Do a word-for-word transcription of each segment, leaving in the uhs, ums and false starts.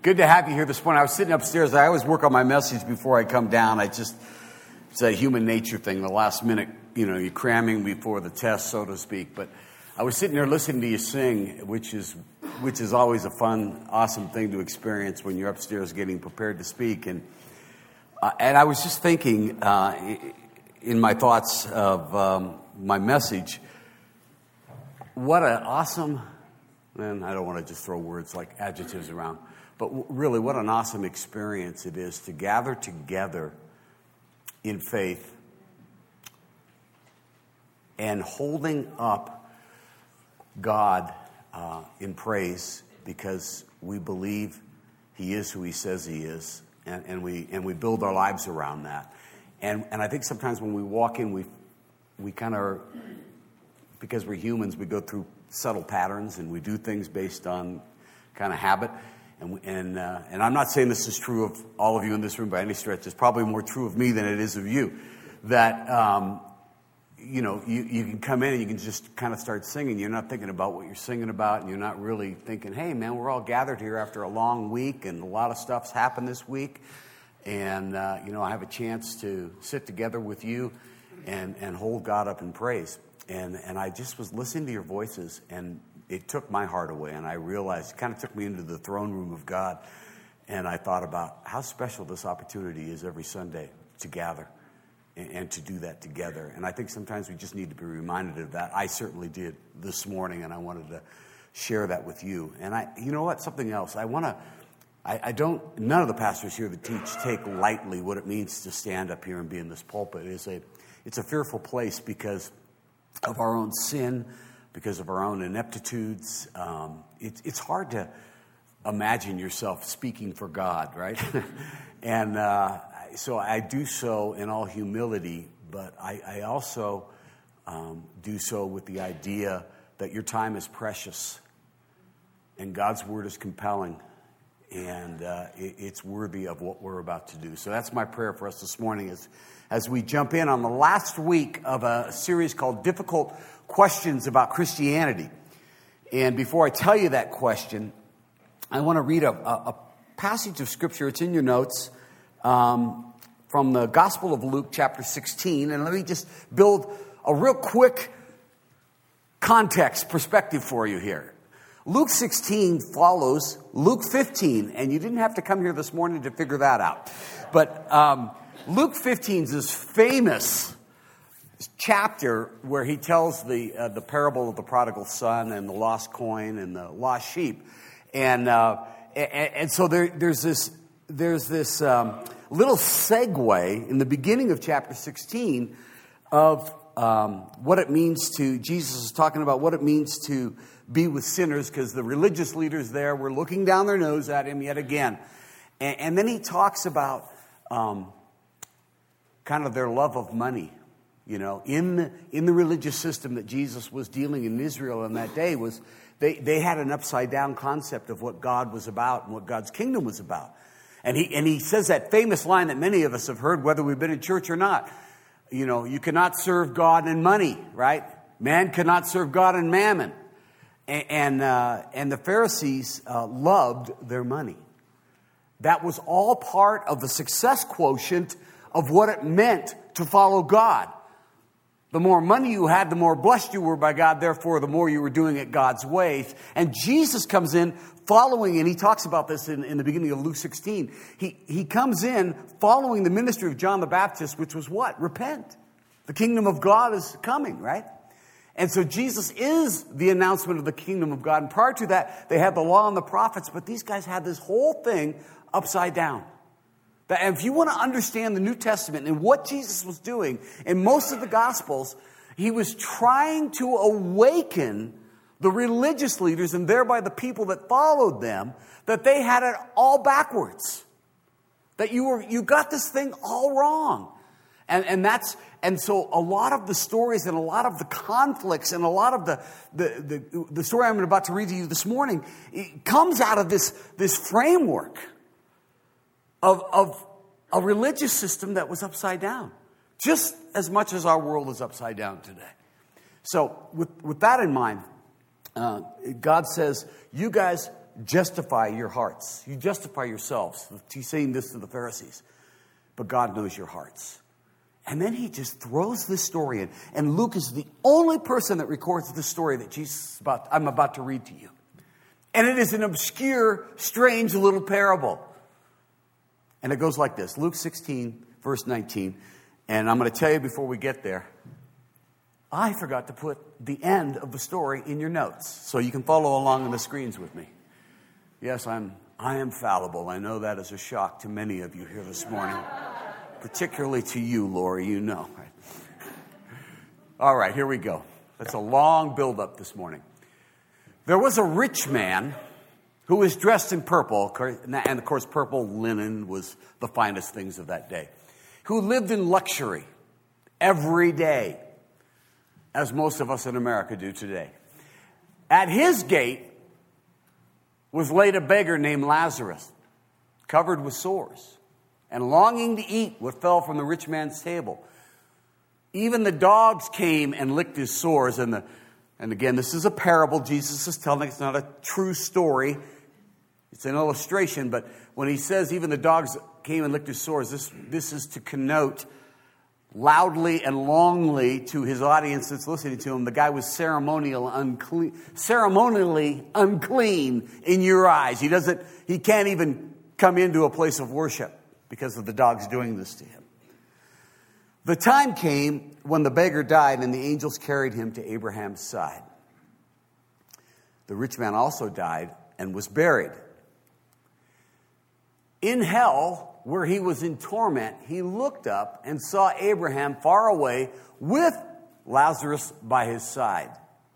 Good to have you here this morning. I was sitting upstairs. I always work on my message before I come down. I just, it's a human nature thing. The last minute, you know, you're cramming before the test, so to speak. But I was sitting there listening to you sing, which is, which is always a fun, awesome thing to experience when you're upstairs getting prepared to speak. And, uh, and I was just thinking, uh, in my thoughts of um, my message, what an awesome, and I don't want to just throw words like adjectives around, but really what an awesome experience it is to gather together in faith and holding up God uh, in praise because we believe He is who He says He is, and, and we and we build our lives around that. And and I think sometimes when we walk in, we we kind of, because we're humans, we go through subtle patterns and we do things based on kind of habit. And and uh, and I'm not saying this is true of all of you in this room by any stretch. It's probably more true of me than it is of you. That um, you know, you, you can come in and you can just kind of start singing. You're not thinking about what you're singing about, and you're not really thinking, "Hey, man, we're all gathered here after a long week, and a lot of stuff's happened this week, and uh, you know, I have a chance to sit together with you and and hold God up in praise." And and I just was listening to your voices, and it took my heart away, and I realized it kind of took me into the throne room of God, and I thought about how special this opportunity is every Sunday to gather and, and to do that together. And I think sometimes we just need to be reminded of that. I certainly did this morning, and I wanted to share that with you. And I, you know what? Something else. I want to. I, I don't. None of the pastors here that teach take lightly what it means to stand up here and be in this pulpit. It's a, it's a fearful place because of our own sin, because of our own ineptitudes. Um, it, it's hard to imagine yourself speaking for God, right? and uh, so I do so in all humility, but I, I also um, do so with the idea that your time is precious and God's word is compelling, and uh, it, it's worthy of what we're about to do. So that's my prayer for us this morning as, as we jump in on the last week of a series called Difficult Questions About Christianity. And before I tell you that question, I want to read a, a, a passage of Scripture. It's in your notes um, from the Gospel of Luke, chapter sixteen. And let me just build a real quick context perspective for you here. Luke sixteen follows Luke fifteen, and you didn't have to come here this morning to figure that out. But um, Luke fifteen is this famous chapter where he tells the uh, the parable of the prodigal son and the lost coin and the lost sheep, and uh, and, and so there, there's this there's this um, little segue in the beginning of chapter sixteen of um, what it means to Jesus is talking about what it means to be with sinners, because the religious leaders there were looking down their nose at him yet again, and, and then he talks about um, kind of their love of money. You know, in the, in the religious system that Jesus was dealing in Israel in that day, was they, they had an upside down concept of what God was about and what God's kingdom was about. And he and he says that famous line that many of us have heard, whether we've been in church or not. You know, you cannot serve God and money, right? Man cannot serve God and mammon. And and, uh, and the Pharisees uh, loved their money. That was all part of the success quotient of what it meant to follow God. The more money you had, the more blessed you were by God. Therefore, the more you were doing it God's ways. And Jesus comes in following, and he talks about this in, in the beginning of Luke sixteen. He, he comes in following the ministry of John the Baptist, which was what? Repent. The kingdom of God is coming, right? And so Jesus is the announcement of the kingdom of God. And prior to that, they had the law and the prophets, but these guys had this whole thing upside down. And if you want to understand the New Testament and what Jesus was doing in most of the Gospels, he was trying to awaken the religious leaders and thereby the people that followed them, that they had it all backwards. That you were you got this thing all wrong. And and that's and so a lot of the stories and a lot of the conflicts and a lot of the the the, the story I'm about to read to you this morning, it comes out of this, this framework Of, of a religious system that was upside down, just as much as our world is upside down today. So with, with that in mind, uh, God says, you guys justify your hearts. You justify yourselves. He's saying this to the Pharisees. But God knows your hearts. And then he just throws this story in. And Luke is the only person that records this story that Jesus is about, I'm about to read to you. And it is an obscure, strange little parable. And it goes like this. Luke sixteen, verse nineteen. And I'm going to tell you before we get there, I forgot to put the end of the story in your notes, so you can follow along on the screens with me. Yes, I'm, I am fallible. I know that is a shock to many of you here this morning, particularly to you, Lori, you know. All right, here we go. That's a long build-up this morning. There was a rich man who was dressed in purple, and of course, purple linen was the finest things of that day, who lived in luxury every day, as most of us in America do today. At his gate was laid a beggar named Lazarus, covered with sores, and longing to eat what fell from the rich man's table. Even the dogs came and licked his sores. And, the, and again, this is a parable Jesus is telling. It's not a true story. It's an illustration. But when he says even the dogs came and licked his sores, this, this is to connote loudly and longly to his audience that's listening to him, the guy was ceremonial unclean, ceremonially unclean in your eyes. He doesn't, he can't even come into a place of worship because of the dogs doing this to him. The time came when the beggar died and the angels carried him to Abraham's side. The rich man also died and was buried. In hell, where he was in torment, he looked up and saw Abraham far away with Lazarus by his side.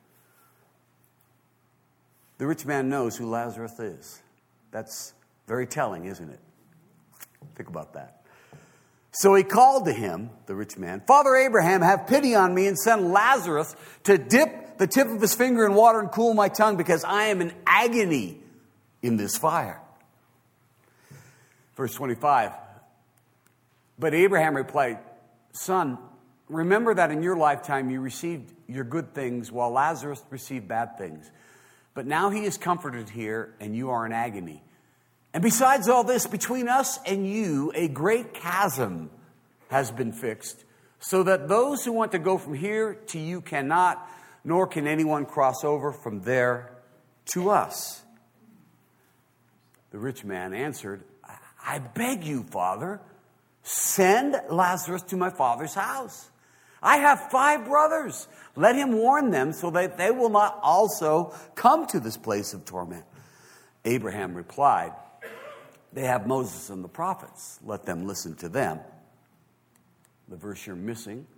The rich man knows who Lazarus is. That's very telling, isn't it? Think about that. So he called to him, the rich man, "Father Abraham, have pity on me and send Lazarus to dip the tip of his finger in water and cool my tongue, because I am in agony in this fire." Verse twenty-five, but Abraham replied, "Son, remember that in your lifetime you received your good things while Lazarus received bad things. But now he is comforted here and you are in agony. And besides all this, between us and you, a great chasm has been fixed, so that those who want to go from here to you cannot, nor can anyone cross over from there to us." The rich man answered, "I beg you, Father, send Lazarus to my father's house. I have five brothers. Let him warn them so that they will not also come to this place of torment." Abraham replied, "They have Moses and the prophets. Let them listen to them." The verse you're missing.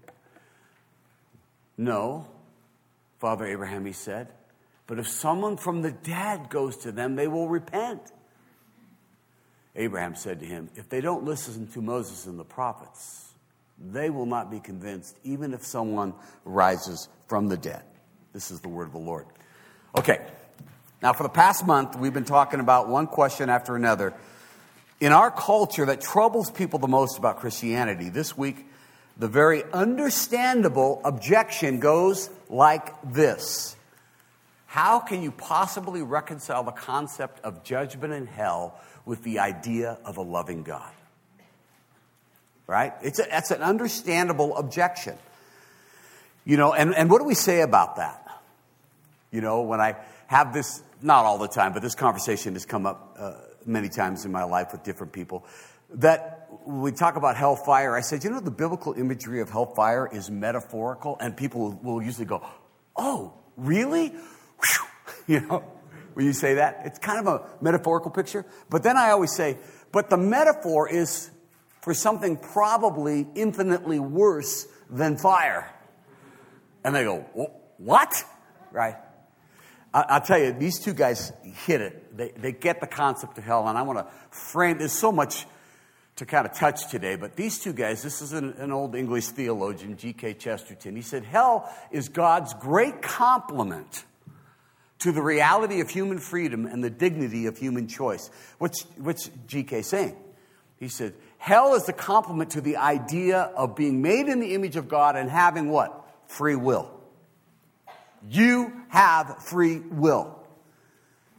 "No, Father Abraham," he said, "but if someone from the dead goes to them, they will repent." Abraham said to him, "If they don't listen to Moses and the prophets, they will not be convinced, even if someone rises from the dead." This is the word of the Lord. Okay, now for the past month, we've been talking about one question after another in our culture that troubles people the most about Christianity. This week, the very understandable objection goes like this: how can you possibly reconcile the concept of judgment and hell with the idea of a loving God? Right? It's a, that's an understandable objection. You know, and, and what do we say about that? You know, when I have this, not all the time, but this conversation has come up uh, many times in my life with different people, that when we talk about hellfire, I said, you know, the biblical imagery of hellfire is metaphorical, and people will usually go, "Oh, really?" Whew. You know, when you say that, it's kind of a metaphorical picture. But then I always say, but the metaphor is for something probably infinitely worse than fire. And they go, "What?" Right? I'll tell you, these two guys hit it. They, they get the concept of hell, and I want to frame, there's so much to kind of touch today, but these two guys, this is an, an old English theologian, G K Chesterton. He said, hell is God's great compliment to the reality of human freedom and the dignity of human choice. What's, what's G K saying? He said, hell is the compliment to the idea of being made in the image of God and having what? Free will. You have free will.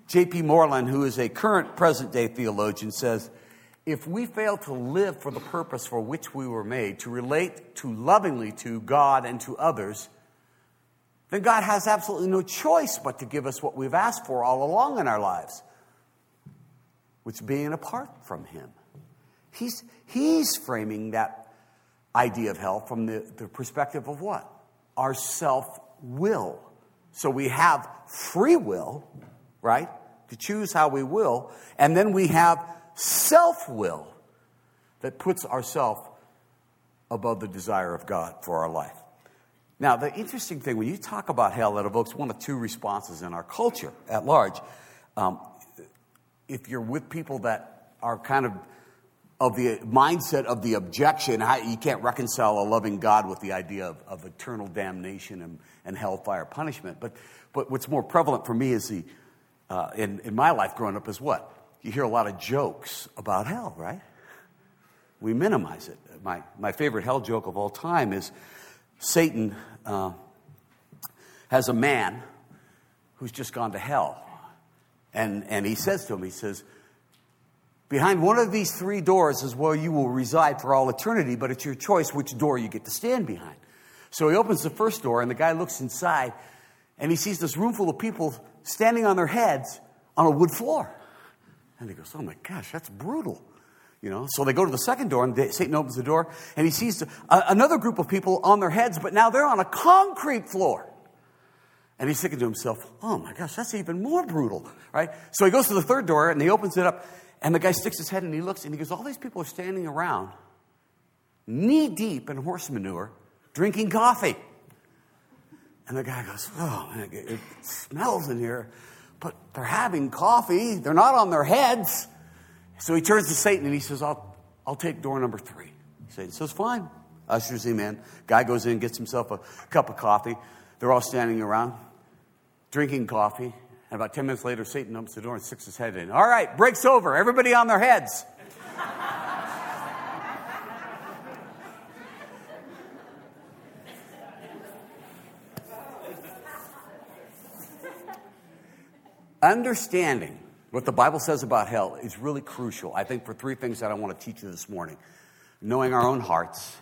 J P Moreland, who is a current present-day theologian, says, if we fail to live for the purpose for which we were made, to relate to lovingly to God and to others, then God has absolutely no choice but to give us what we've asked for all along in our lives, which is being apart from him. He's, he's framing that idea of hell from the, the perspective of what? Our self-will. So we have free will, right, to choose how we will, and then we have self-will that puts ourself above the desire of God for our life. Now, the interesting thing, when you talk about hell, it evokes one of two responses in our culture at large. Um, if you're with people that are kind of of the mindset of the objection, how you can't reconcile a loving God with the idea of, of eternal damnation and, and hellfire punishment. But but what's more prevalent for me is the uh, in in my life growing up is what? You hear a lot of jokes about hell, right? We minimize it. My my favorite hell joke of all time is Satan uh, has a man who's just gone to hell, and and he says to him, he says, behind one of these three doors is where you will reside for all eternity, but it's your choice which door you get to stand behind. So he opens the first door, and the guy looks inside, and he sees this room full of people standing on their heads on a wood floor. And he goes, oh my gosh, that's brutal. You know, so they go to the second door, and Satan opens the door, and he sees a, another group of people on their heads, but now they're on a concrete floor. And he's thinking to himself, oh my gosh, that's even more brutal, right? So he goes to the third door, and he opens it up, and the guy sticks his head and he looks and he goes, all these people are standing around knee deep in horse manure drinking coffee. And the guy goes, oh, man, it smells in here, but they're having coffee. They're not on their heads. So he turns to Satan and he says, I'll, I'll take door number three. Satan says, fine. Ushers him in. Guy goes in, gets himself a cup of coffee. They're all standing around drinking coffee. And about ten minutes later, Satan opens the door and sticks his head in. All right, break's over. Everybody on their heads. Understanding what the Bible says about hell is really crucial, I think, for three things that I want to teach you this morning. Knowing our own hearts.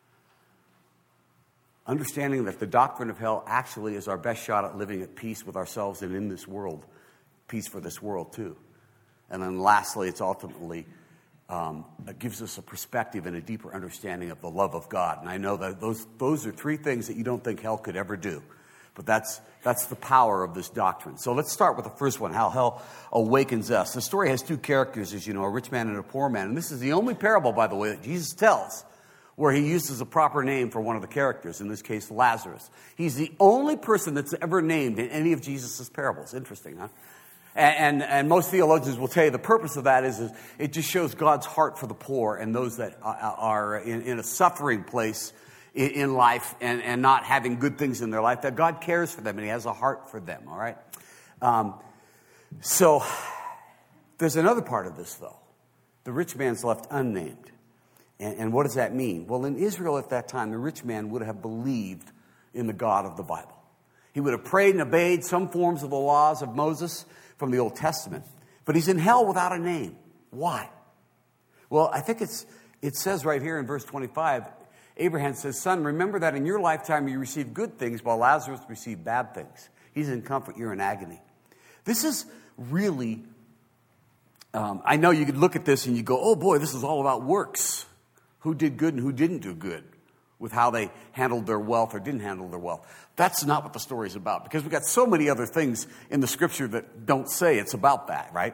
Understanding that the doctrine of hell actually is our best shot at living at peace with ourselves and in this world. Peace for this world, too. And then lastly, it's ultimately, um, it gives us a perspective and a deeper understanding of the love of God. And I know that those those are three things that you don't think hell could ever do. But that's that's the power of this doctrine. So let's start with the first one, how hell awakens us. The story has two characters, as you know, a rich man and a poor man. And this is the only parable, by the way, that Jesus tells where he uses a proper name for one of the characters, in this case, Lazarus. He's the only person that's ever named in any of Jesus' parables. Interesting, huh? And, and, and most theologians will tell you the purpose of that is, is it just shows God's heart for the poor and those that are in, in a suffering place in, in life and, and not having good things in their life, that God cares for them and he has a heart for them, all right? Um, so there's another part of this, though. The rich man's left unnamed. And, and what does that mean? Well, in Israel at that time, the rich man would have believed in the God of the Bible. He would have prayed and obeyed some forms of the laws of Moses from the Old Testament. But he's in hell without a name. Why? Well, I think it's it says right here in verse twenty-five, Abraham says, son, remember that in your lifetime you received good things while Lazarus received bad things. He's in comfort, you're in agony. This is really, um, I know you could look at this and you go, oh boy, this is all about works. Who did good and who didn't do good with how they handled their wealth or didn't handle their wealth. That's not what the story is about, because we've got so many other things in the scripture that don't say it's about that, right?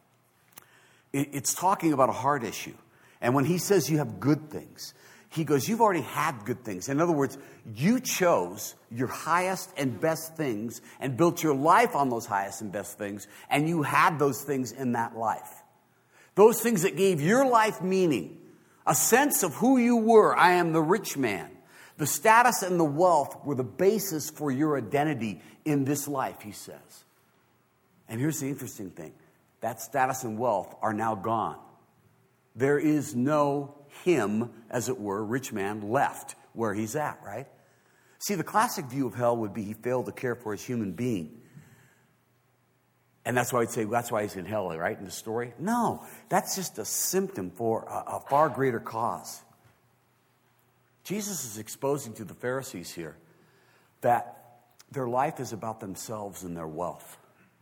It's talking about a heart issue. And when he says you have good things, he goes, you've already had good things. In other words, you chose your highest and best things and built your life on those highest and best things, and you had those things in that life. Those things that gave your life meaning. A sense of who you were. I am the rich man. The status and the wealth were the basis for your identity in this life, he says. And here's the interesting thing. That status and wealth are now gone. There is no him, as it were, rich man left where he's at, right? See, the classic view of hell would be he failed to care for his human being. And that's why I'd say, that's why he's in hell, right, in the story? No, that's just a symptom for a, a far greater cause. Jesus is exposing to the Pharisees here that their life is about themselves and their wealth.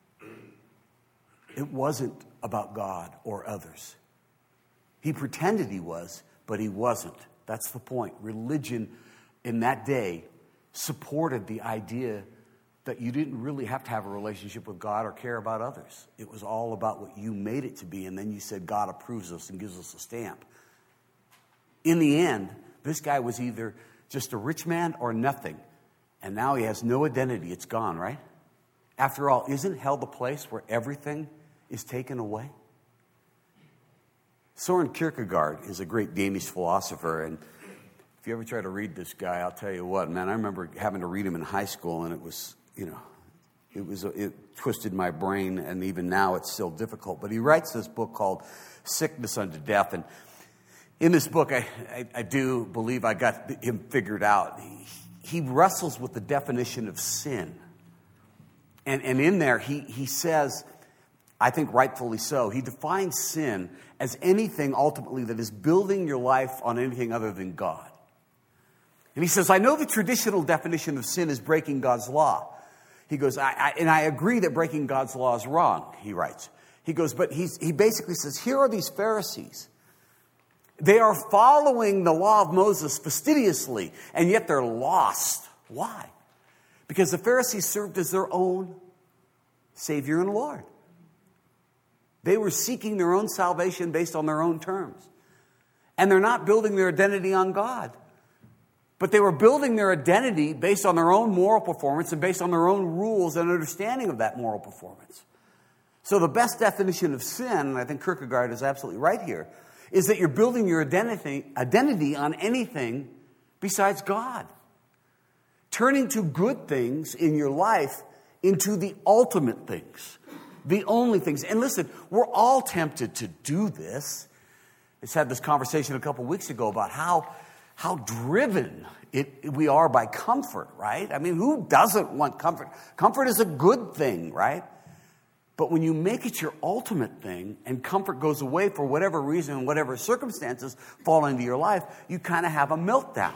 It wasn't about God or others. He pretended he was, but he wasn't. That's the point. Religion in that day supported the idea that you didn't really have to have a relationship with God or care about others. It was all about what you made it to be, and then you said God approves us and gives us a stamp. In the end, this guy was either just a rich man or nothing, and now he has no identity. It's gone, right? After all, isn't hell the place where everything is taken away? Soren Kierkegaard is a great Danish philosopher, and if you ever try to read this guy, I'll tell you what, man, I remember having to read him in high school, and it was, you know, it was it twisted my brain, and even now it's still difficult. But he writes this book called Sickness Unto Death, and in this book, I, I, I do believe I got him figured out. He, he wrestles with the definition of sin, and and in there he he says, I think rightfully so, he defines sin as anything ultimately that is building your life on anything other than God. And he says, I know the traditional definition of sin is breaking God's law. He goes, I, I, and I agree that breaking God's law is wrong, he writes. He goes, but he's, he basically says, here are these Pharisees. They are following the law of Moses fastidiously, and yet they're lost. Why? Because the Pharisees served as their own Savior and Lord. They were seeking their own salvation based on their own terms. And they're not building their identity on God. But they were building their identity based on their own moral performance and based on their own rules and understanding of that moral performance. So the best definition of sin, and I think Kierkegaard is absolutely right here, is that you're building your identity, identity on anything besides God. Turning to good things in your life into the ultimate things. The only things. And listen, we're all tempted to do this. I just had this conversation a couple weeks ago about how, how driven it, we are by comfort, right? I mean, who doesn't want comfort? Comfort is a good thing, right? But when you make it your ultimate thing and comfort goes away for whatever reason, whatever circumstances fall into your life, you kind of have a meltdown.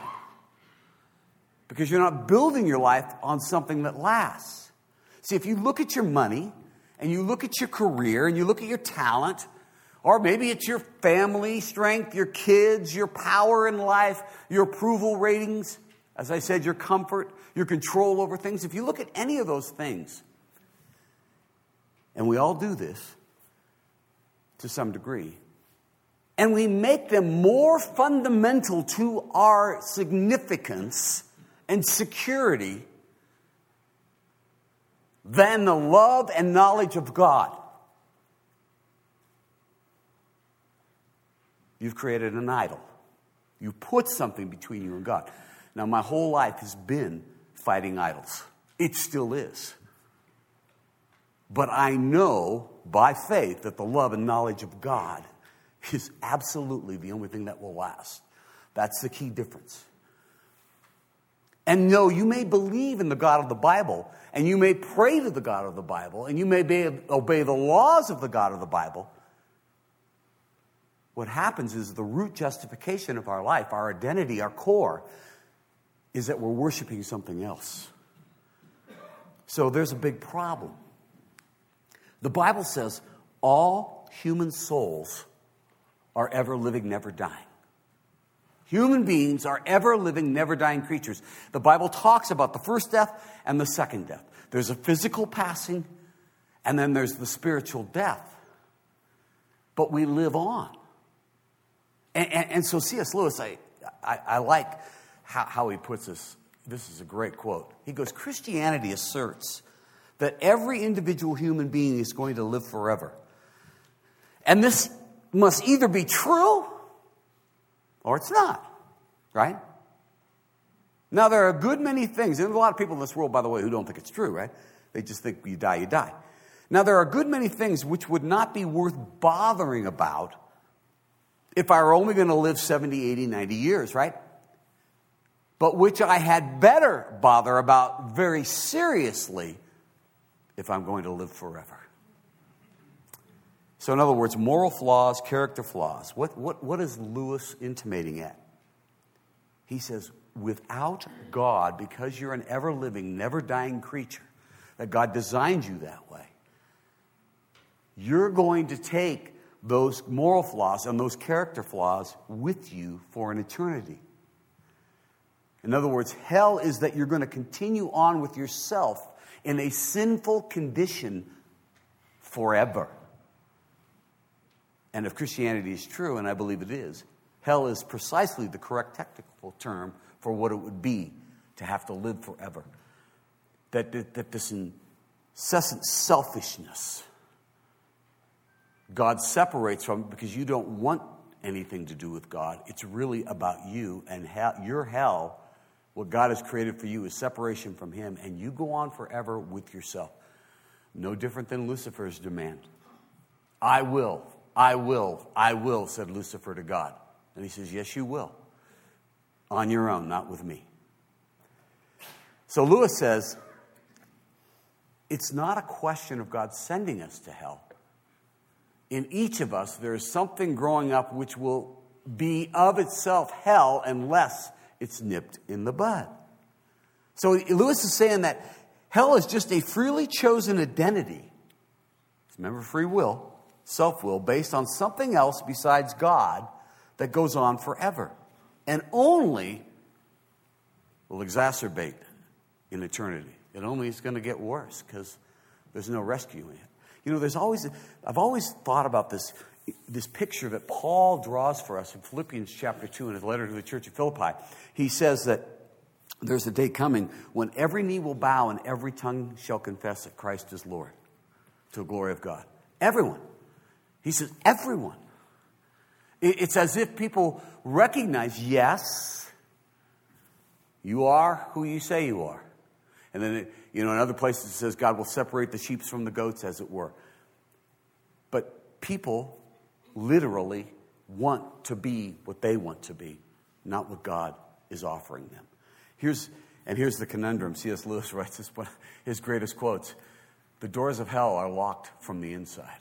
Because you're not building your life on something that lasts. See, if you look at your money, and you look at your career, and you look at your talent, or maybe it's your family strength, your kids, your power in life, your approval ratings, as I said, your comfort, your control over things. If you look at any of those things, and we all do this to some degree, and we make them more fundamental to our significance and security than the love and knowledge of God, you've created an idol. You put something between you and God. Now, my whole life has been fighting idols. It still is. But I know by faith that the love and knowledge of God is absolutely the only thing that will last. That's the key difference. And no, you may believe in the God of the Bible, and you may pray to the God of the Bible, and you may be, obey the laws of the God of the Bible. What happens is the root justification of our life, our identity, our core, is that we're worshiping something else. So there's a big problem. The Bible says all human souls are ever living, never dying. Human beings are ever-living, never-dying creatures. The Bible talks about the first death and the second death. There's a physical passing, and then there's the spiritual death. But we live on. And, and, and so C S Lewis, I, I, I like how, how he puts this. This is a great quote. He goes, Christianity asserts that every individual human being is going to live forever. And this must either be true or it's not, right? Now, there are a good many things, and there's a lot of people in this world, by the way, who don't think it's true, right? They just think you die, you die. Now, there are a good many things which would not be worth bothering about if I were only going to live seventy, eighty, ninety years, right? But which I had better bother about very seriously if I'm going to live forever. So in other words, moral flaws, character flaws. What, what, what is Lewis intimating at? He says, without God, because you're an ever-living, never-dying creature, that God designed you that way, you're going to take those moral flaws and those character flaws with you for an eternity. In other words, hell is that you're going to continue on with yourself in a sinful condition forever. And if Christianity is true, and I believe it is, hell is precisely the correct technical term for what it would be to have to live forever. That, that, that this incessant selfishness God separates from because you don't want anything to do with God. It's really about you, and hell, your hell, what God has created for you, is separation from Him, and you go on forever with yourself. No different than Lucifer's demand. I will, I will, I will, said Lucifer to God. And He says, yes, you will. On your own, not with me. So Lewis says, it's not a question of God sending us to hell. In each of us, there is something growing up which will be of itself hell unless it's nipped in the bud. So Lewis is saying that hell is just a freely chosen identity. Remember, free will, self-will, based on something else besides God that goes on forever. And only will exacerbate in eternity. It only is going to get worse because there's no rescuing it. You know, there's always, I've always thought about this, this picture that Paul draws for us in Philippians chapter two in his letter to the church of Philippi. He says that there's a day coming when every knee will bow and every tongue shall confess that Christ is Lord, to the glory of God. Everyone. He says, everyone. It's as if people recognize, yes, you are who you say you are. And then, it, you know, in other places it says God will separate the sheep from the goats, as it were. But people literally want to be what they want to be, not what God is offering them. Here's and here's the conundrum. C S Lewis writes this, one of his greatest quotes. The doors of hell are locked from the inside.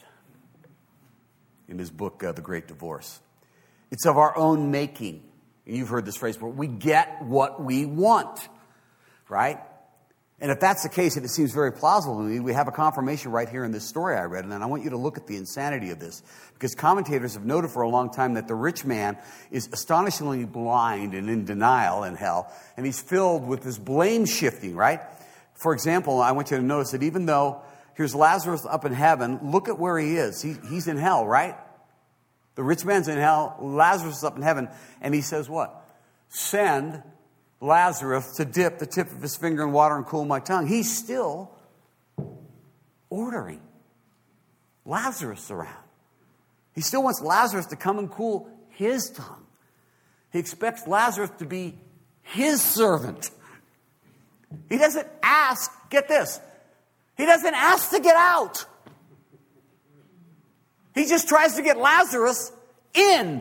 In his book, uh, The Great Divorce. It's of our own making. And you've heard this phrase before. We get what we want, right? And if that's the case, and it seems very plausible to me, we have a confirmation right here in this story I read. And then I want you to look at the insanity of this. Because commentators have noted for a long time that the rich man is astonishingly blind and in denial in hell. And he's filled with this blame shifting, right? For example, I want you to notice that even though here's Lazarus up in heaven, look at where he is. He, he's in hell, right? The rich man's in hell, Lazarus is up in heaven. And he says what? Send Lazarus to dip the tip of his finger in water and cool my tongue. He's still ordering Lazarus around. He still wants Lazarus to come and cool his tongue. He expects Lazarus to be his servant. He doesn't ask, get this, he doesn't ask to get out. He just tries to get Lazarus in.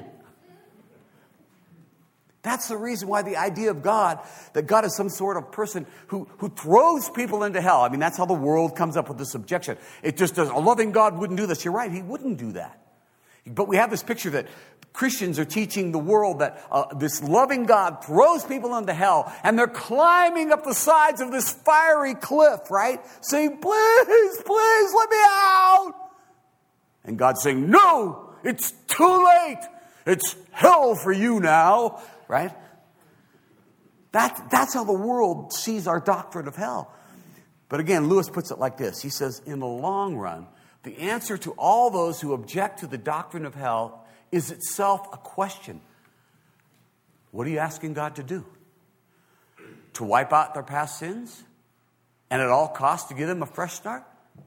That's the reason why the idea of God, that God is some sort of person who, who throws people into hell. I mean, that's how the world comes up with this objection. It just does, a loving God wouldn't do this. You're right, He wouldn't do that. But we have this picture that Christians are teaching the world that uh, this loving God throws people into hell, and they're climbing up the sides of this fiery cliff, right? Saying, please, please, let me out. And God's saying, no, it's too late. It's hell for you now. Right? That, that's how the world sees our doctrine of hell. But again, Lewis puts it like this. He says, in the long run, the answer to all those who object to the doctrine of hell is itself a question. What are you asking God to do? To wipe out their past sins? And at all costs to give them a fresh start?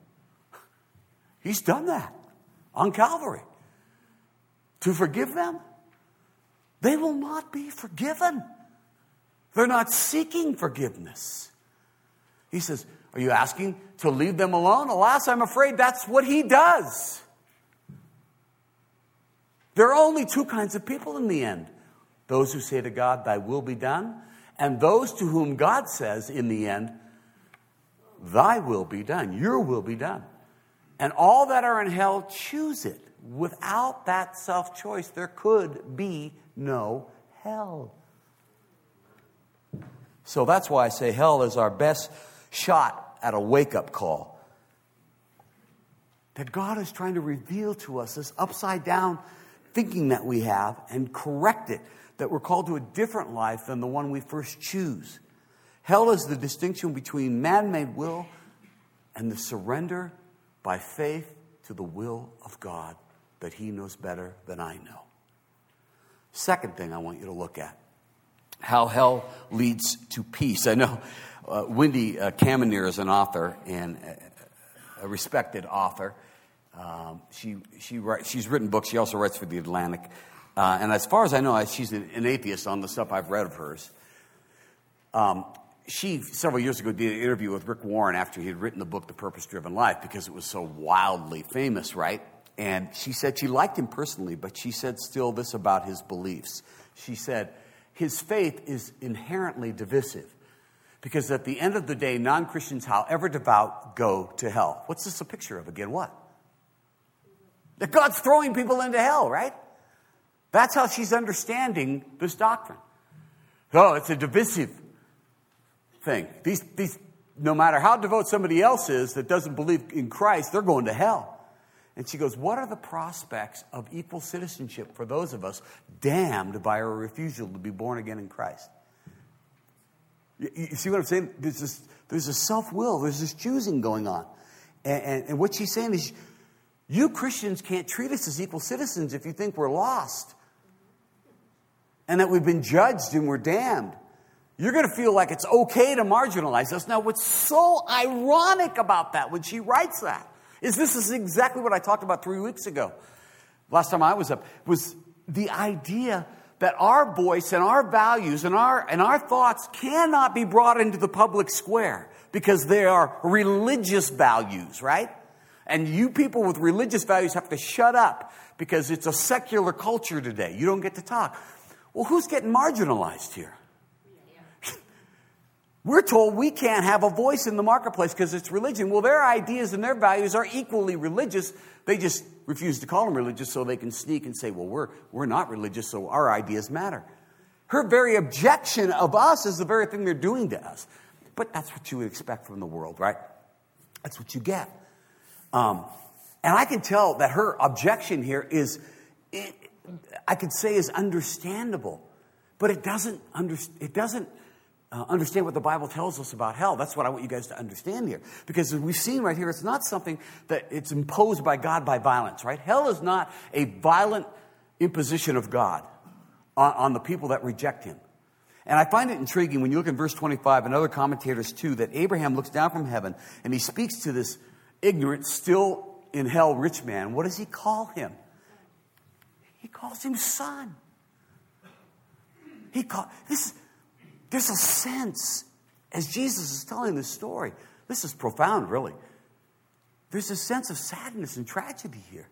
He's done that on Calvary. To forgive them? They will not be forgiven. They're not seeking forgiveness. He says, are you asking to leave them alone? Alas, I'm afraid that's what He does. There are only two kinds of people in the end. Those who say to God, thy will be done, and those to whom God says in the end, thy will be done, your will be done. And all that are in hell choose it. Without that self-choice, there could be no hell. So that's why I say hell is our best shot at a wake-up call. That God is trying to reveal to us this upside-down thinking that we have and correct it, that we're called to a different life than the one we first choose. Hell is the distinction between man-made will and the surrender by faith to the will of God that he knows better than I know. Second thing I want you to look at, how hell leads to peace. I know uh, Wendy uh, Kaminer is an author and a, a respected author. Um, she she writes, she's written books. She also writes for The Atlantic. Uh, and as far as I know, she's an, an atheist on the stuff I've read of hers. Um, she, several years ago, did an interview with Rick Warren after he had written the book, The Purpose-Driven Life, because it was so wildly famous, right? And she said she liked him personally, but she said still this about his beliefs. She said, his faith is inherently divisive because at the end of the day, non-Christians, however devout, go to hell. What's this a picture of? Again, what? That God's throwing people into hell, right? That's how she's understanding this doctrine. Oh, it's a divisive thing. These, these, no matter how devout somebody else is that doesn't believe in Christ, they're going to hell. And she goes, what are the prospects of equal citizenship for those of us damned by our refusal to be born again in Christ? You, you see what I'm saying? There's this, there's a self-will. There's this choosing going on. And, and, and what she's saying is, you Christians can't treat us as equal citizens if you think we're lost and that we've been judged and we're damned. You're going to feel like it's okay to marginalize us. Now, what's so ironic about that when she writes that is this is exactly what I talked about three weeks ago. Last time I was up, was the idea that our voice and our values and our, and our thoughts cannot be brought into the public square because they are religious values, right? And you people with religious values have to shut up because it's a secular culture today. You don't get to talk. Well, who's getting marginalized here? We're told we can't have a voice in the marketplace because it's religion. Well, their ideas and their values are equally religious. They just refuse to call them religious so they can sneak and say, well, we're, we're not religious, so our ideas matter. Her very objection of us is the very thing they're doing to us. But that's what you would expect from the world, right? That's what you get. Um, and I can tell that her objection here is, it, I could say is understandable. But it doesn't, under, it doesn't Uh, understand what the Bible tells us about hell. That's what I want you guys to understand here. Because as we've seen right here, it's not something that it's imposed by God by violence, right? Hell is not a violent imposition of God on, on the people that reject him. And I find it intriguing when you look in verse twenty-five and other commentators too, that Abraham looks down from heaven and he speaks to this ignorant, still in hell rich man. What does he call him? He calls him son. He call, this There's a sense, as Jesus is telling this story, this is profound, really. There's a sense of sadness and tragedy here.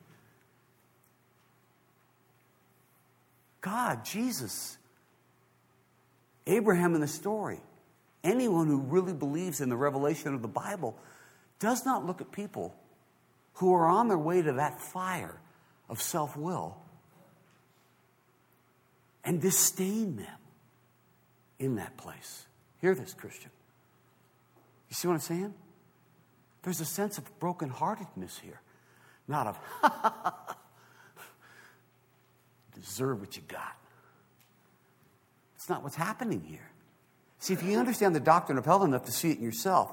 God, Jesus, Abraham in the story, anyone who really believes in the revelation of the Bible does not look at people who are on their way to that fire of self-will and disdain them in that place. Hear this, Christian. You see what I'm saying? There's a sense of brokenheartedness here. Not of, ha, ha, ha, deserve what you got. It's not what's happening here. See, if you understand the doctrine of hell enough to see it in yourself,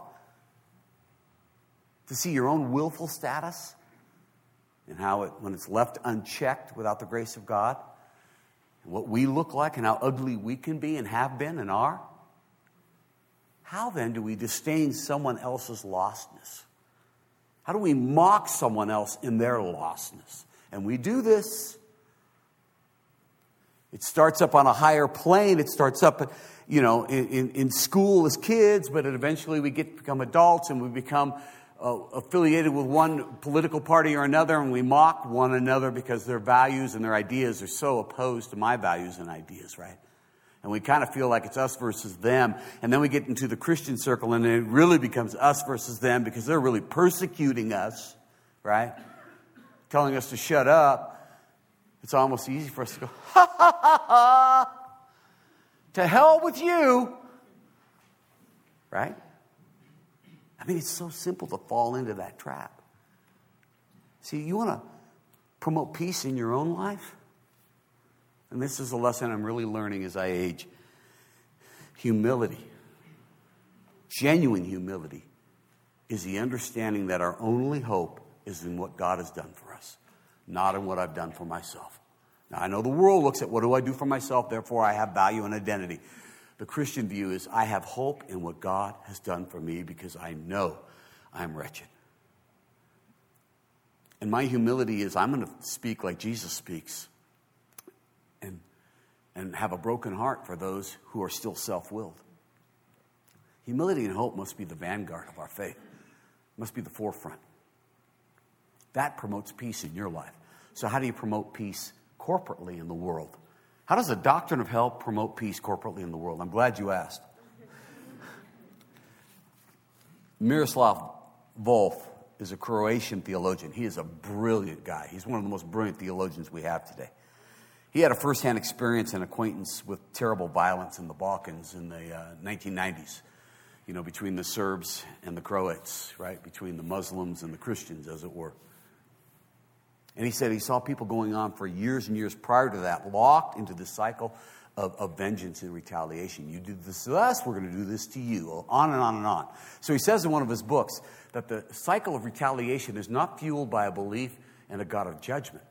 to see your own willful status and how it, when it's left unchecked without the grace of God, and what we look like and how ugly we can be and have been and are, how then do we disdain someone else's lostness? How do we mock someone else in their lostness? And we do this. It starts up on a higher plane. It starts up, you know, in, in, in school as kids, but it eventually we get to become adults and we become uh, affiliated with one political party or another, and we mock one another because their values and their ideas are so opposed to my values and ideas, right? And we kind of feel like it's us versus them. And then we get into the Christian circle, and it really becomes us versus them because they're really persecuting us right? Telling us to shut up, it's almost easy for us to go, ha, ha, ha, ha. To hell with you. Right? I mean, it's so simple to fall into that trap. See, you want to promote peace in your own life? And this is a lesson I'm really learning as I age. Humility, genuine humility, is the understanding that our only hope is in what God has done for us, not in what I've done for myself. Now, I know the world looks at what do I do for myself, therefore I have value and identity. The Christian view is I have hope in what God has done for me because I know I'm wretched. And my humility is I'm going to speak like Jesus speaks and, and have a broken heart for those who are still self-willed. Humility and hope must be the vanguard of our faith. Must be the forefront. That promotes peace in your life. So how do you promote peace corporately in the world? How does the doctrine of hell promote peace corporately in the world? I'm glad you asked. Miroslav Volf is a Croatian theologian. He is a brilliant guy. He's one of the most brilliant theologians we have today. He had a firsthand experience and acquaintance with terrible violence in the Balkans in the uh, nineteen nineties. You know, between the Serbs and the Croats, right? Between the Muslims and the Christians, as it were. And he said he saw people going on for years and years prior to that, locked into this cycle of, of vengeance and retaliation. You did this to us, we're going to do this to you. On and on and on. So he says in one of his books that the cycle of retaliation is not fueled by a belief in a God of judgment.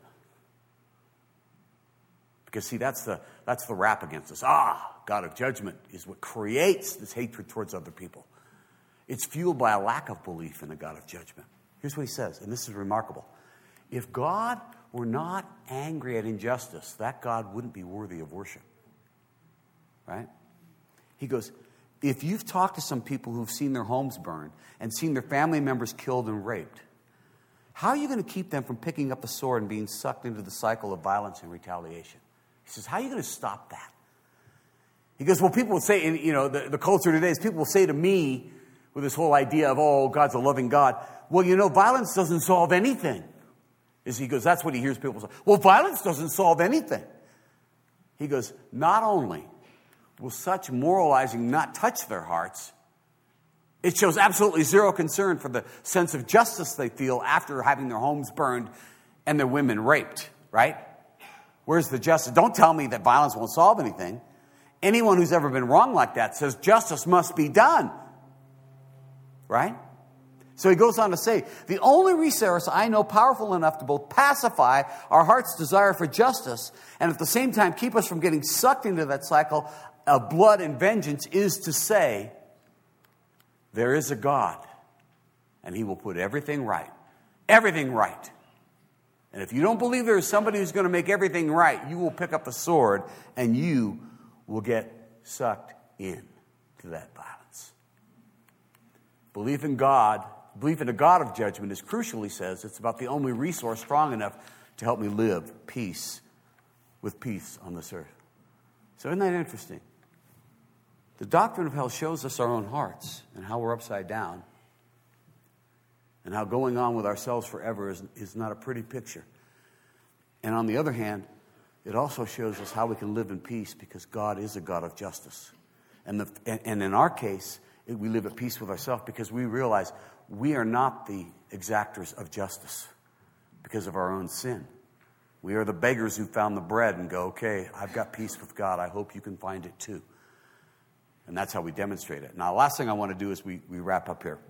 Because see, that's the, that's the rap against us. Ah, God of judgment is what creates this hatred towards other people. It's fueled by a lack of belief in a God of judgment. Here's what he says, and this is remarkable. If God were not angry at injustice, that God wouldn't be worthy of worship. Right? He goes, if you've talked to some people who've seen their homes burned and seen their family members killed and raped, how are you going to keep them from picking up the sword and being sucked into the cycle of violence and retaliation? He says, how are you going to stop that? He goes, well, people will say, in, you know, the, the culture today is people will say to me with this whole idea of, oh, God's a loving God. Well, you know, violence doesn't solve anything. Is he goes, that's what he hears people say. Well, violence doesn't solve anything. He goes, not only will such moralizing not touch their hearts, it shows absolutely zero concern for the sense of justice they feel after having their homes burned and their women raped, right? Where's the justice? Don't tell me that violence won't solve anything. Anyone who's ever been wrong like that says justice must be done, right? So he goes on to say, the only resource I know powerful enough to both pacify our heart's desire for justice and at the same time keep us from getting sucked into that cycle of blood and vengeance is to say, there is a God and he will put everything right. Everything right. And if you don't believe there is somebody who's going to make everything right, you will pick up the sword and you will get sucked in to that violence. Belief in God Belief in a God of judgment is crucial, he says. It's about the only resource strong enough to help me live peace with peace on this earth. So isn't that interesting? The doctrine of hell shows us our own hearts and how we're upside down and how going on with ourselves forever is, is not a pretty picture. And on the other hand, it also shows us how we can live in peace because God is a God of justice. And, the, and, and in our case, it, we live at peace with ourselves because we realize we are not the exactors of justice because of our own sin. We are the beggars who found the bread and go, okay, I've got peace with God. I hope you can find it too. And that's how we demonstrate it. Now, the last thing I want to do is we, we wrap up here.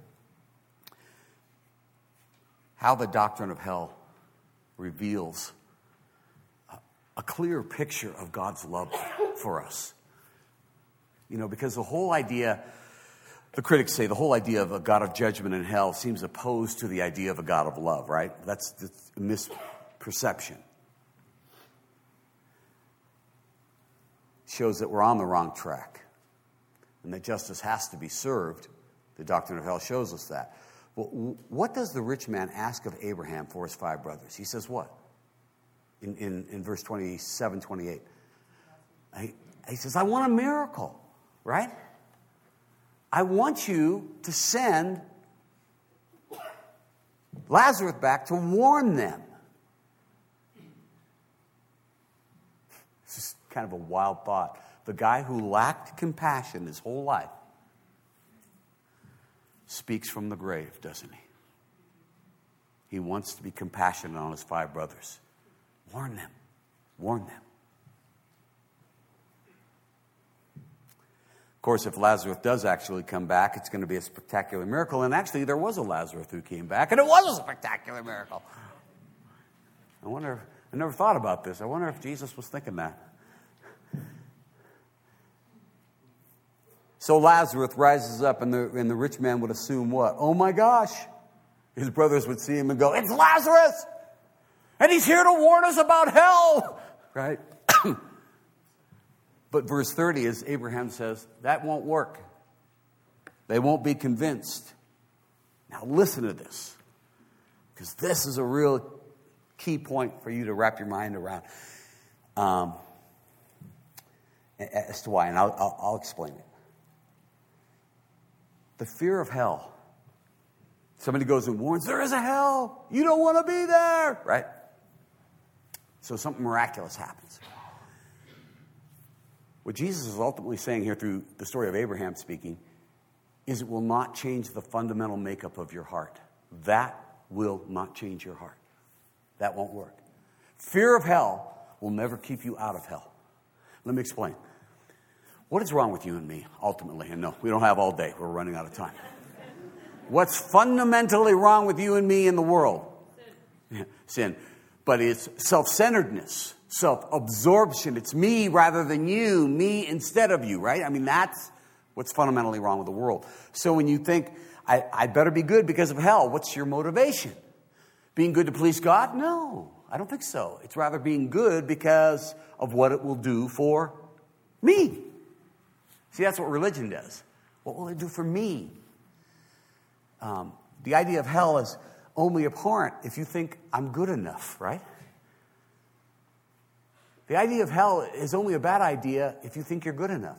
How the doctrine of hell reveals a, a clear picture of God's love for us. You know, because the whole idea... The critics say the whole idea of a God of judgment and hell seems opposed to the idea of a God of love, right? That's, that's a misperception. Shows that we're on the wrong track and that justice has to be served. The doctrine of hell shows us that. Well, what does the rich man ask of Abraham for his five brothers? He says what? In, in, in verse twenty-seven, twenty-eight. He, he says, I want a miracle, right? I want you to send Lazarus back to warn them. This is kind of a wild thought. The guy who lacked compassion his whole life speaks from the grave, doesn't he? He wants to be compassionate on his five brothers. Warn them. Warn them. Of course, if Lazarus does actually come back, it's going to be a spectacular miracle. And actually, there was a Lazarus who came back, and it was a spectacular miracle. I wonder, I never thought about this. I wonder if Jesus was thinking that. So Lazarus rises up, and the, and the rich man would assume what? Oh my gosh. His brothers would see him and go, it's Lazarus! And he's here to warn us about hell! Right? But verse thirty is Abraham says, that won't work. They won't be convinced. Now listen to this. Because this is a real key point for you to wrap your mind around. Um, as to why, and I'll, I'll, I'll explain it. The fear of hell. Somebody goes and warns, there is a hell. You don't want to be there. Right? So something miraculous happens. What Jesus is ultimately saying here through the story of Abraham speaking is it will not change the fundamental makeup of your heart. That will not change your heart. That won't work. Fear of hell will never keep you out of hell. Let me explain. What is wrong with you and me, ultimately? And no, we don't have all day. We're running out of time. What's fundamentally wrong with you and me in the world? Sin. Sin. But it's self-centeredness, self-absorption. It's me rather than you, me instead of you, right? I mean, that's what's fundamentally wrong with the world. So when you think, I, I better be good because of hell, what's your motivation? Being good to please God? No, I don't think so. It's rather being good because of what it will do for me. See, that's what religion does. What will it do for me? Um, the idea of hell is only abhorrent if you think I'm good enough, right? The idea of hell is only a bad idea if you think you're good enough.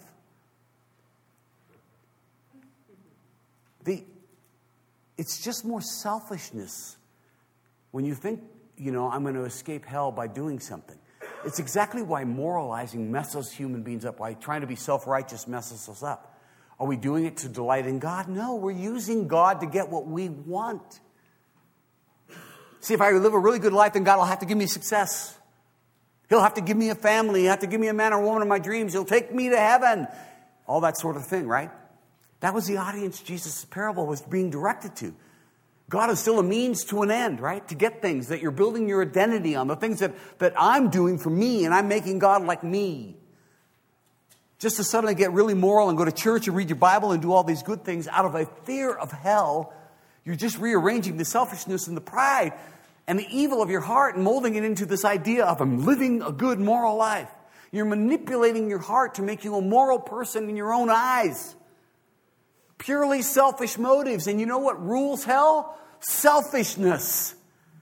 The, it's just more selfishness when you think, you know, I'm going to escape hell by doing something. It's exactly why moralizing messes human beings up, why trying to be self-righteous messes us up. Are we doing it to delight in God? No, we're using God to get what we want. See, if I live a really good life, then God will have to give me success. He'll have to give me a family. He'll have to give me a man or woman of my dreams. He'll take me to heaven. All that sort of thing, right? That was the audience Jesus' parable was being directed to. God is still a means to an end, right? To get things that you're building your identity on. The things that, that I'm doing for me, and I'm making God like me. Just to suddenly get really moral and go to church and read your Bible and do all these good things out of a fear of hell, you're just rearranging the selfishness and the pride and the evil of your heart and molding it into this idea of I'm living a good moral life. You're manipulating your heart to make you a moral person in your own eyes. Purely selfish motives. And you know what rules hell? Selfishness.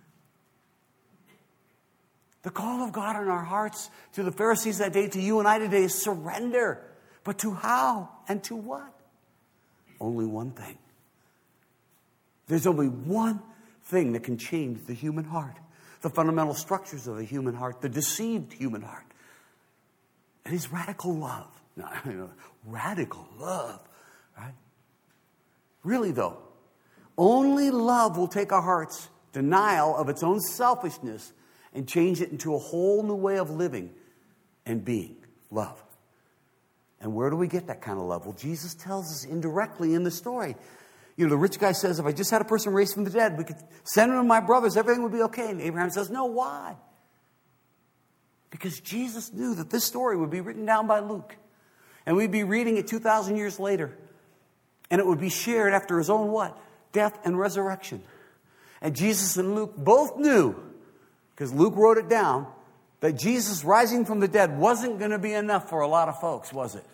The call of God in our hearts to the Pharisees that day, to you and I today, is surrender. But to how and to what? Only one thing. There's only one thing that can change the human heart. The fundamental structures of the human heart. The deceived human heart. It is radical love. No, you know, radical love. Right? Really though, only love will take our heart's denial of its own selfishness and change it into a whole new way of living and being. Love. And where do we get that kind of love? Well, Jesus tells us indirectly in the story. You know, the rich guy says, if I just had a person raised from the dead, we could send him to my brothers, everything would be okay. And Abraham says, no, why? Because Jesus knew that this story would be written down by Luke. And we'd be reading it two thousand years later. And it would be shared after his own what? Death and resurrection. And Jesus and Luke both knew, because Luke wrote it down, that Jesus rising from the dead wasn't going to be enough for a lot of folks, was it?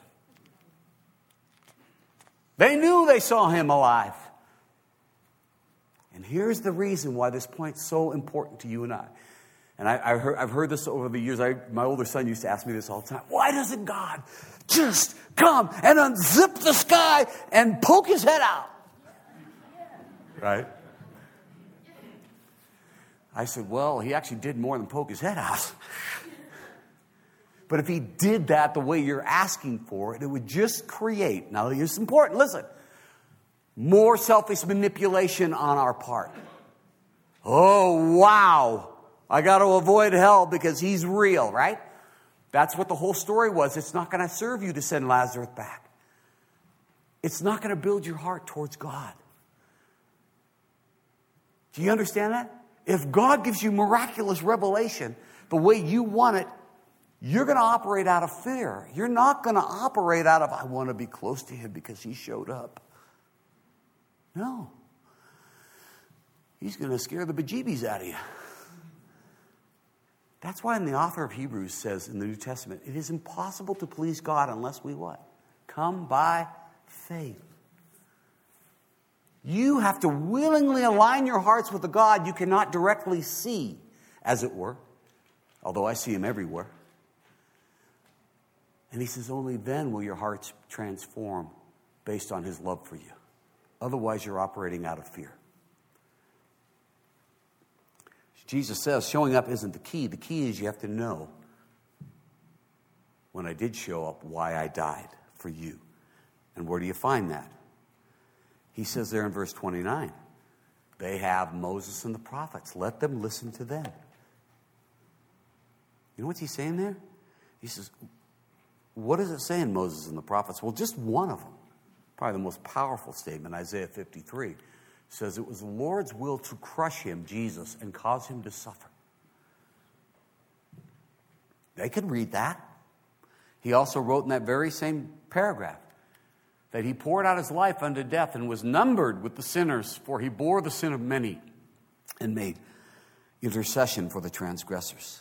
They knew they saw him alive. And here's the reason why this point's so important to you and I. And I, I heard, I've heard this over the years. I, my older son used to ask me this all the time. Why doesn't God just come and unzip the sky and poke his head out? Right? I said, well, he actually did more than poke his head out. But if he did that the way you're asking for it, it would just create, now here's important, listen, more selfish manipulation on our part. Oh, wow, I got to avoid hell because he's real, right? That's what the whole story was. It's not going to serve you to send Lazarus back. It's not going to build your heart towards God. Do you understand that? If God gives you miraculous revelation the way you want it, you're going to operate out of fear. You're not going to operate out of, I want to be close to him because he showed up. No. He's going to scare the bejeebies out of you. That's why the author of Hebrews says in the New Testament, it is impossible to please God unless we what? Come by faith. You have to willingly align your hearts with the God you cannot directly see, as it were, although I see him everywhere. And he says, only then will your hearts transform based on his love for you. Otherwise, you're operating out of fear. Jesus says showing up isn't the key. The key is you have to know when I did show up why I died for you. And where do you find that? He says there in verse twenty-nine, they have Moses and the prophets. Let them listen to them. You know what's he saying there? He says, what does it say in Moses and the prophets? Well, just one of them, probably the most powerful statement, Isaiah fifty-three, says it was the Lord's will to crush him, Jesus, and cause him to suffer. They could read that. He also wrote in that very same paragraph that he poured out his life unto death and was numbered with the sinners, for he bore the sin of many and made intercession for the transgressors.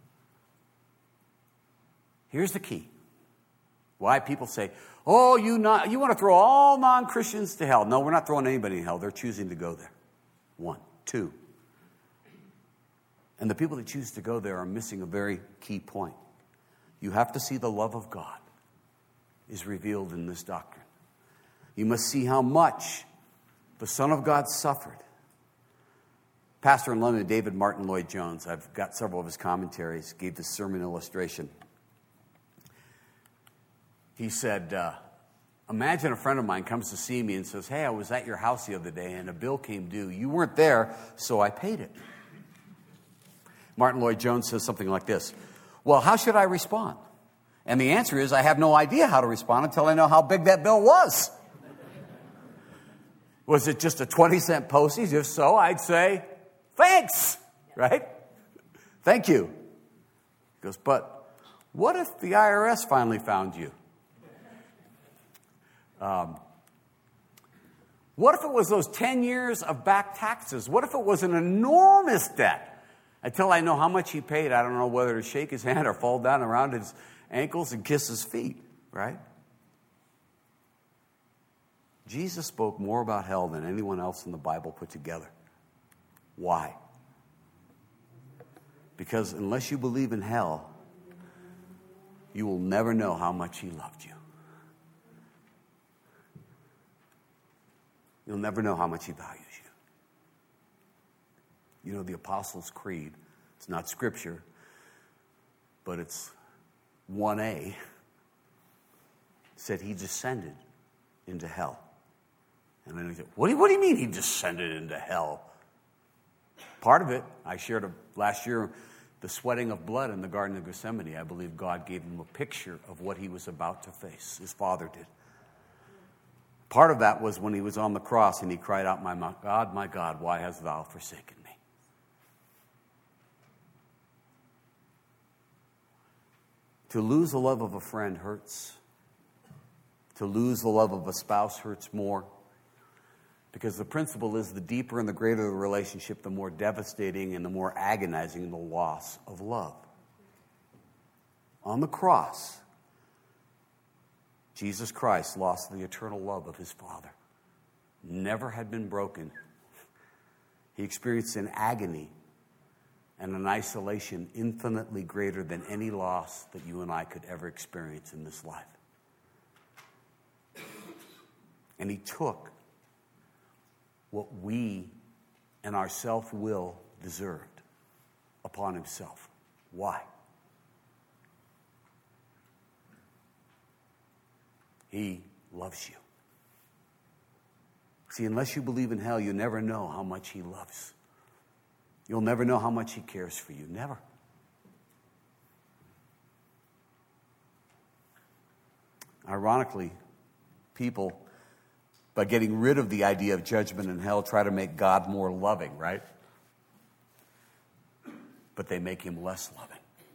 Here's the key. Why people say, oh, you not, you want to throw all non-Christians to hell. No, we're not throwing anybody in hell. They're choosing to go there. One. Two. And the people that choose to go there are missing a very key point. You have to see the love of God is revealed in this doctrine. You must see how much the Son of God suffered. Pastor in London, David Martin Lloyd-Jones, I've got several of his commentaries, gave this sermon illustration. He said, uh, imagine a friend of mine comes to see me and says, hey, I was at your house the other day and a bill came due. You weren't there, so I paid it. Martin Lloyd-Jones says something like this. Well, how should I respond? And the answer is, I have no idea how to respond until I know how big that bill was. Was it just a twenty cent postage? If so, I'd say, thanks, right? Thank you. He goes, but what if the I R S finally found you? Um, what if it was those ten years of back taxes? What if it was an enormous debt? Until I know how much he paid, I don't know whether to shake his hand or fall down around his ankles and kiss his feet, right? Jesus spoke more about hell than anyone else in the Bible put together. Why? Because unless you believe in hell, you will never know how much he loved you. You'll never know how much he values you. You know, the Apostles' Creed, it's not scripture, but it's one A, said he descended into hell. And then he said, what do you, what do you mean he descended into hell? Part of it, I shared a, last year, the sweating of blood in the Garden of Gethsemane. I believe God gave him a picture of what he was about to face. His Father did. Part of that was when he was on the cross and he cried out, my God, my God, why hast thou forsaken me? To lose the love of a friend hurts. To lose the love of a spouse hurts more. Because the principle is the deeper and the greater the relationship, the more devastating and the more agonizing the loss of love. On the cross, Jesus Christ lost the eternal love of his Father. Never had been broken. He experienced an agony and an isolation infinitely greater than any loss that you and I could ever experience in this life. And he took what we and our self-will deserved. upon himself. Why? He loves you. See, unless you believe in hell, you never know how much he loves. You'll never know how much he cares for you. Never. Ironically, people, by getting rid of the idea of judgment and hell, try to make God more loving, right? But they make him less loving.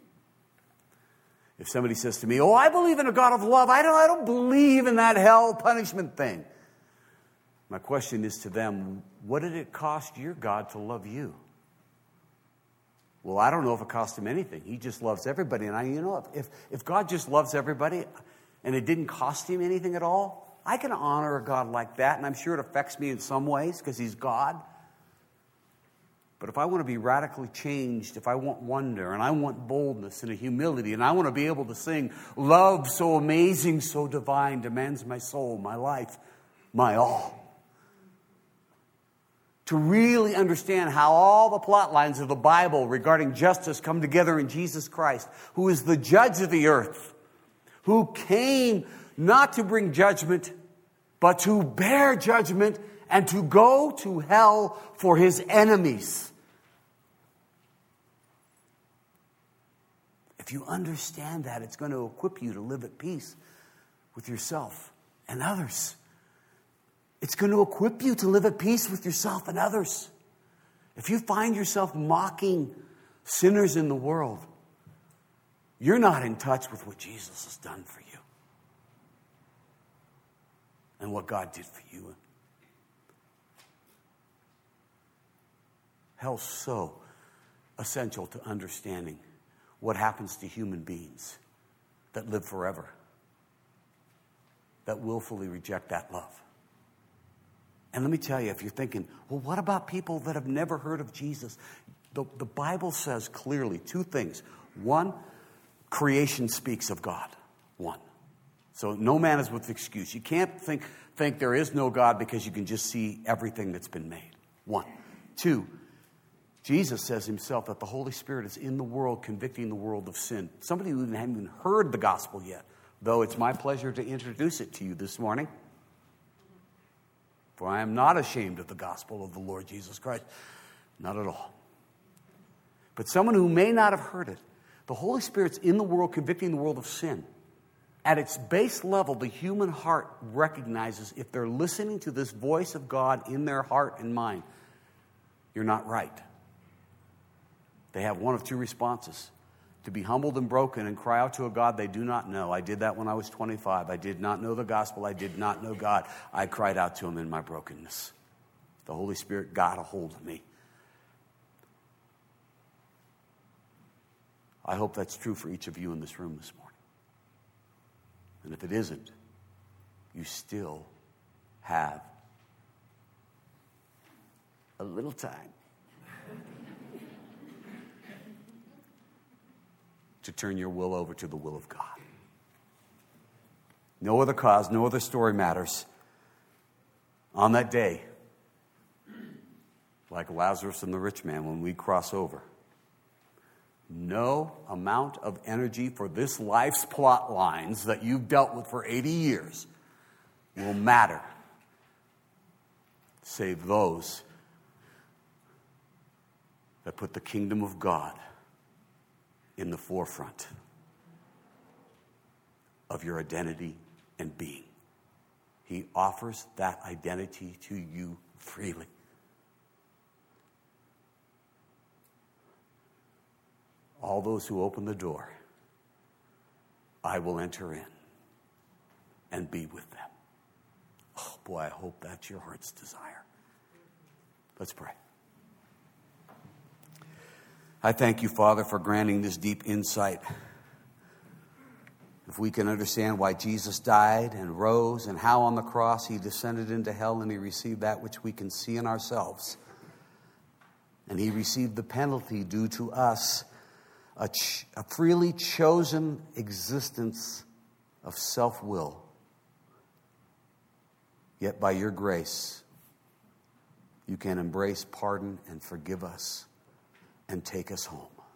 If somebody says to me, oh, I believe in a God of love, I don't, I don't believe in that hell punishment thing. My question is to them, what did it cost your God to love you? Well, I don't know if it cost him anything. He just loves everybody. And I, you know, if, if God just loves everybody and it didn't cost him anything at all, I can honor a God like that. And I'm sure it affects me in some ways because he's God. But if I want to be radically changed, if I want wonder and I want boldness and a humility and I want to be able to sing, love so amazing, so divine, demands my soul, my life, my all. To really understand how all the plot lines of the Bible regarding justice come together in Jesus Christ, who is the judge of the earth, who came not to bring judgment, but to bear judgment and to go to hell for his enemies. If you understand that, it's going to equip you to live at peace with yourself and others. It's going to equip you to live at peace with yourself and others. If you find yourself mocking sinners in the world, you're not in touch with what Jesus has done for you and what God did for you. Hell's so essential to understanding what happens to human beings that live forever, that willfully reject that love. And let me tell you, if you're thinking, well, what about people that have never heard of Jesus? The, the Bible says clearly two things. One, creation speaks of God. One. So no man is with excuse. You can't think, think there is no God because you can just see everything that's been made. One. Two, Jesus says himself that the Holy Spirit is in the world convicting the world of sin. Somebody who hasn't even heard the gospel yet, though it's my pleasure to introduce it to you this morning. For I am not ashamed of the gospel of the Lord Jesus Christ. Not at all. But someone who may not have heard it, the Holy Spirit's in the world convicting the world of sin. At its base level, the human heart recognizes if they're listening to this voice of God in their heart and mind, you're not right. They have one of two responses. To be humbled and broken and cry out to a God they do not know. I did that when I was twenty-five. I did not know the gospel. I did not know God. I cried out to him in my brokenness. The Holy Spirit got a hold of me. I hope that's true for each of you in this room this morning. And if it isn't, you still have a little time to turn your will over to the will of God. No other cause, no other story matters. On that day, like Lazarus and the rich man, when we cross over, no amount of energy for this life's plot lines that you've dealt with for eighty years will matter, save those that put the kingdom of God in the forefront of your identity and being. He offers that identity to you freely. All those who open the door, I will enter in and be with them. Oh boy, I hope that's your heart's desire. Let's pray. I thank you, Father, for granting this deep insight. If we can understand why Jesus died and rose and how on the cross he descended into hell and he received that which we can see in ourselves. And he received the penalty due to us, a, ch- a freely chosen existence of self-will. Yet by your grace, you can embrace pardon and forgive us and take us home.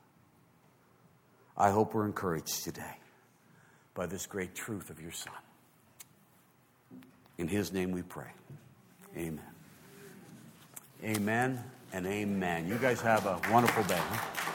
I hope we're encouraged today by this great truth of your Son. In his name we pray. Amen. Amen and amen. You guys have a wonderful day. Huh?